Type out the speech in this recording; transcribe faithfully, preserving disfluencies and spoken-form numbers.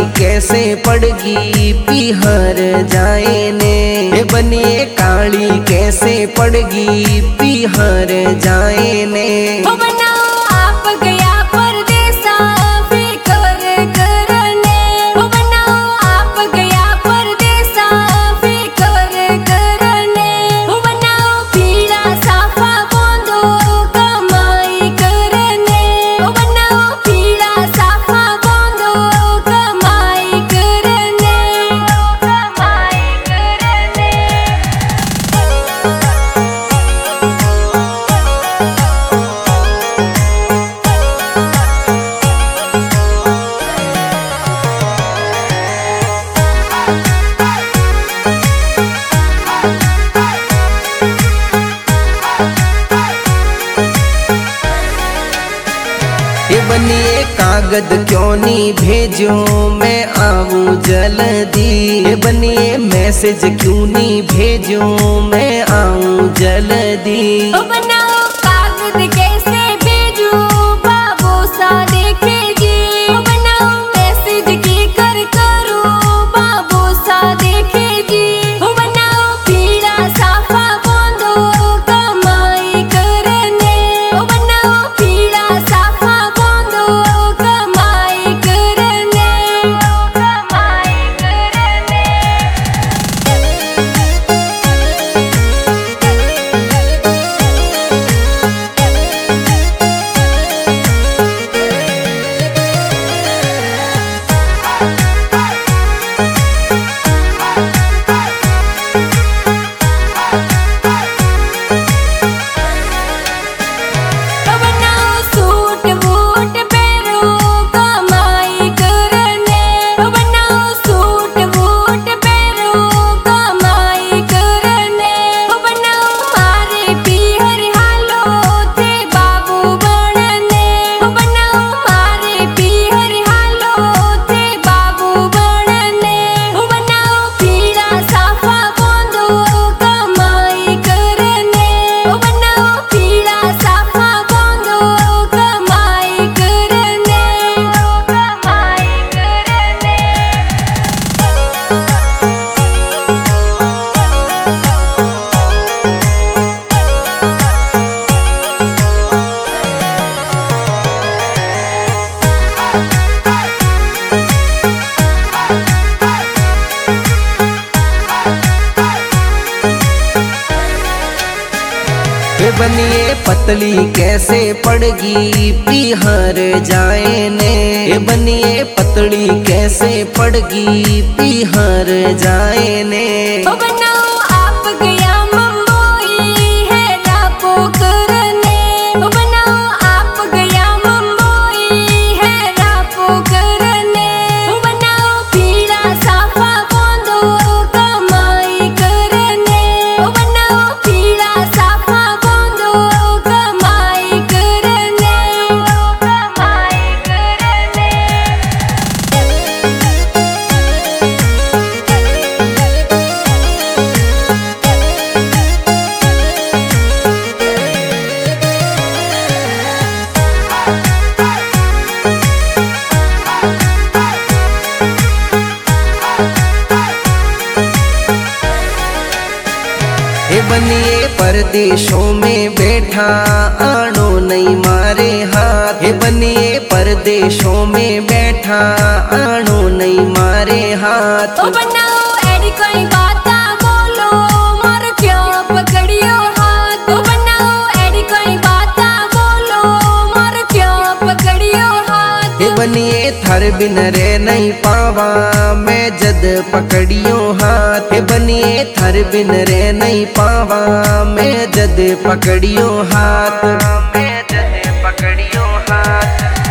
कैसे पड़गी पिहर जाए ने। ये बनिए काली कैसे पड़गी पिहर जाए ने। ओ बनाओ आप गया परदेसा फिकर करने। ओ बनाओ आप गया परदेसा फिकर करने। ओ बनाओ पीड़ा साफा बोंदो कमाई करने। ओ बनाओ पीड़ा साफा बोंदो कमाई करने। कमाई करने। ये बनिए कागज क्यों नहीं भेजो मैं आऊं जल्दी। ये बनिए मैसेज क्यों नहीं भेजो मैं आऊं जल्दी। ओ बनाओ कागज कैसे भेजू बाबू सा देखे जी। ओ बनाओ मैसेज की कर करो बाबू सा देखे जी। ओ बनाओ पीड़ा साफा बोंदो कमाई करने। ओ बनाओ पीड़ा साफा बोंदो कमाई करने। कमाई करने। ओ बनाओ सूट बूट पहरो कमाई करने। ओ बनाओ सूट बूट पहरो कमाई करने। ओ बनाओ मारे पीहर हालो थे बाबू बनने। ओ बनाओ मारे पीहर हालो थे बाबू बनने। ओ बनाओ पीड़ा साफा बोंदो कमाई करने। ओ बनाओ पीड़ा साफा बोंदो कमाई करने। कमाई करने। ये बनिए पतली कैसे पड़गी पिहर जाए ने। ये बनिए पतली कैसे पड़गी पिहर जाए ने। ओ बनाओ आप गया मुंबई है रापो करने। ओ बनाओ आप गया मुंबई है रापो करने। ओ बनाओ पीड़ा साफा बोंदो कमाई करने। ओ बनाओ पीड़ा साफा बोंदो कमाई करने। कमाई करने। ये बनिए परदेशों में बैठा आनो नहीं मारे हाथ। ये बनिए परदेशों में बैठा आनो नहीं मारे हाथ। ओ बनाओ एडी कोई बाता बोलो मोर क्यों पकड़ियो हाथ। ओ बनाओ एडी कोई बाता बोलो मोर क्यों पकड़ियो हाथ। ये बनिए थर बिन रे नहीं पावा मैं जद पकड़ियो हाथ। ये बनिए थर बिन रे नहीं पावा मैं जद पकड़ियो हाथ। मैं जद पकड़ियो हाथ।